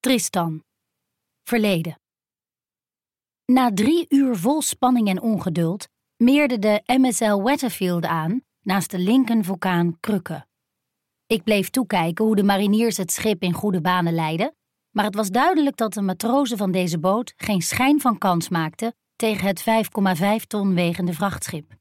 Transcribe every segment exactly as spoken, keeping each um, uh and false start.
Tristan. Verleden. Na drie uur vol spanning en ongeduld meerde de M S L Weatherfield aan naast de Lincoln-vulkaan Krukke. Ik bleef toekijken hoe de mariniers het schip in goede banen leidden, maar het was duidelijk dat de matrozen van deze boot geen schijn van kans maakten tegen het vijf komma vijf ton wegende vrachtschip.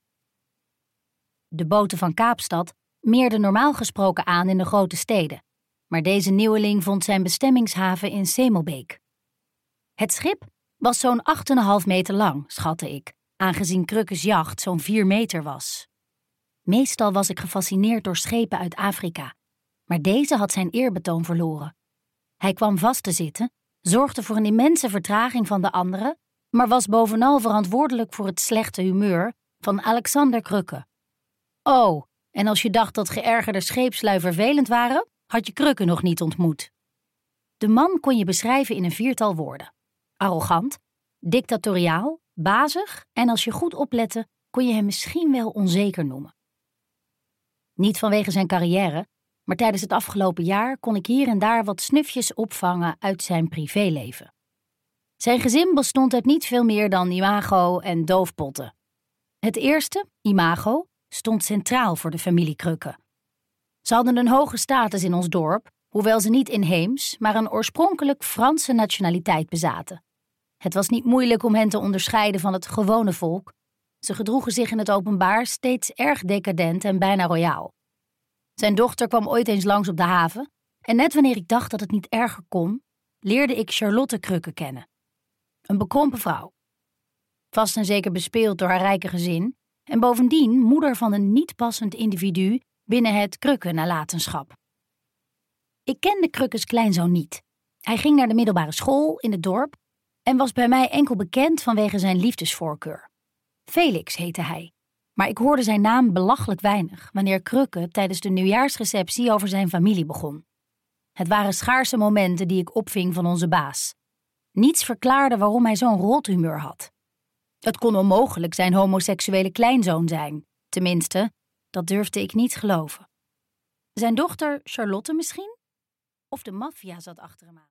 De boten van Kaapstad meerden normaal gesproken aan in de grote steden, maar deze nieuweling vond zijn bestemmingshaven in Semelbeek. Het schip was zo'n acht komma vijf meter lang, schatte ik, aangezien Krukkes jacht zo'n vier meter was. Meestal was ik gefascineerd door schepen uit Afrika, maar deze had zijn eerbetoon verloren. Hij kwam vast te zitten, zorgde voor een immense vertraging van de anderen, maar was bovenal verantwoordelijk voor het slechte humeur van Alexander Krukke. Oh, en als je dacht dat geërgerde scheepslui vervelend waren, had je Krukke nog niet ontmoet. De man kon je beschrijven in een viertal woorden. Arrogant, dictatoriaal, bazig en als je goed oplette, kon je hem misschien wel onzeker noemen. Niet vanwege zijn carrière, maar tijdens het afgelopen jaar kon ik hier en daar wat snufjes opvangen uit zijn privéleven. Zijn gezin bestond uit niet veel meer dan imago en doofpotten. Het eerste, imago, stond centraal voor de familie Krukke. Ze hadden een hoge status in ons dorp, hoewel ze niet inheems, maar een oorspronkelijk Franse nationaliteit bezaten. Het was niet moeilijk om hen te onderscheiden van het gewone volk. Ze gedroegen zich in het openbaar steeds erg decadent en bijna royaal. Zijn dochter kwam ooit eens langs op de haven en net wanneer ik dacht dat het niet erger kon, leerde ik Charlotte Krukke kennen. Een bekrompen vrouw. Vast en zeker bespeeld door haar rijke gezin en bovendien moeder van een niet passend individu binnen het Krukke-nalatenschap. Ik kende Krukkes kleinzoon niet. Hij ging naar de middelbare school in het dorp en was bij mij enkel bekend vanwege zijn liefdesvoorkeur. Felix heette hij, maar ik hoorde zijn naam belachelijk weinig wanneer Krukke tijdens de nieuwjaarsreceptie over zijn familie begon. Het waren schaarse momenten die ik opving van onze baas. Niets verklaarde waarom hij zo'n rothumeur had. Het kon onmogelijk zijn homoseksuele kleinzoon zijn, tenminste, dat durfde ik niet geloven. Zijn dochter Charlotte misschien? Of de maffia zat achter hem aan.